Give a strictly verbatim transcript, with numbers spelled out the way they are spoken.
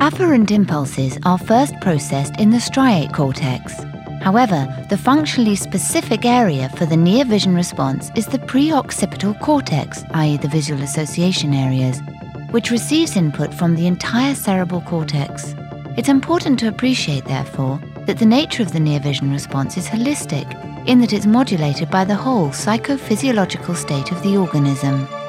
Afferent impulses are first processed in the striate cortex. However, the functionally specific area for the near vision response is the preoccipital cortex, that is the visual association areas, which receives input from the entire cerebral cortex. It's important to appreciate, therefore, that the nature of the near vision response is holistic, in that it's modulated by the whole psychophysiological state of the organism.